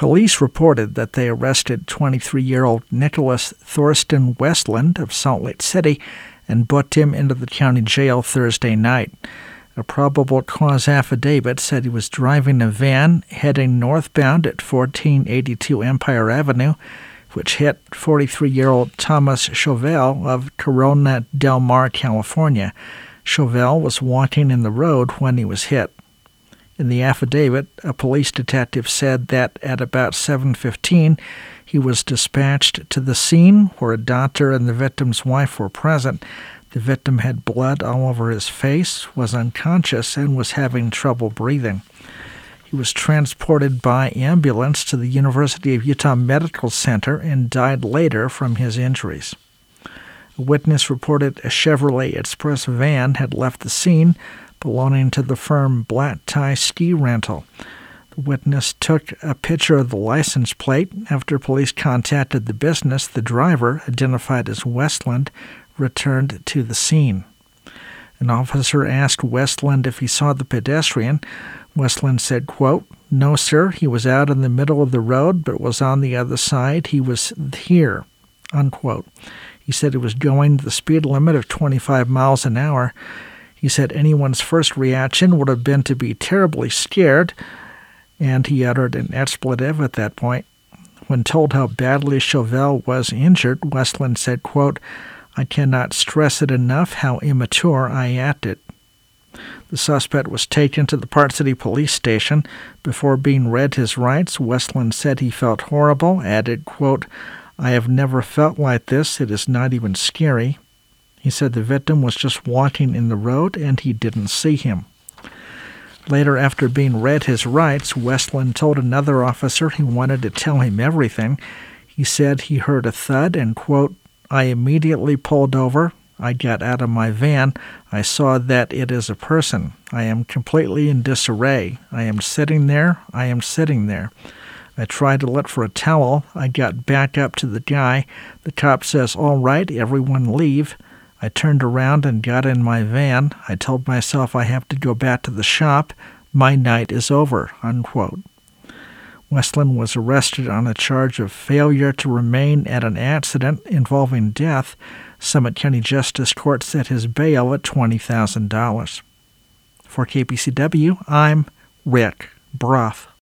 Police reported that they arrested 23-year-old Nicholas Thorsten Westland of Salt Lake City and booked him into the county jail Thursday night. A probable cause affidavit said he was driving a van heading northbound at 1482 Empire Avenue, which hit 43-year-old Thomas Chauvel of Corona del Mar, California. Chauvel was walking in the road when he was hit. In the affidavit, a police detective said that at about 7:15, he was dispatched to the scene where a doctor and the victim's wife were present. The victim had blood all over his face, was unconscious, and was having trouble breathing. He was transported by ambulance to the University of Utah Medical Center and died later from his injuries. A witness reported a Chevrolet Express van had left the scene, belonging to the firm Black Tie Ski Rental. The witness took a picture of the license plate. After police contacted the business, the driver, identified as Westland, returned to the scene. An officer asked Westland if he saw the pedestrian. Westland said, quote, "No, sir, he was out in the middle of the road, but was on the other side. He was here," unquote. He said he was going the speed limit of 25 miles an hour. He said anyone's first reaction would have been to be terribly scared, and he uttered an expletive at that point. When told how badly Chauvel was injured, Westland said, quote, "I cannot stress it enough how immature I acted." The suspect was taken to the Park City Police Station. Before being read his rights, Westland said he felt horrible, added, quote, "I have never felt like this. It is not even scary." He said the victim was just walking in the road and he didn't see him. Later, after being read his rights, Westland told another officer he wanted to tell him everything. He said he heard a thud and, quote, "I immediately pulled over. I got out of my van. I saw that it is a person. I am completely in disarray. I am sitting there. I tried to look for a towel. I got back up to the guy. The cop says, 'All right, everyone leave.' I turned around and got in my van. I told myself I have to go back to the shop. My night is over," unquote. Westland was arrested on a charge of failure to remain at an accident involving death. Summit County Justice Court set his bail at $20,000. For KPCW, I'm Rick Brough.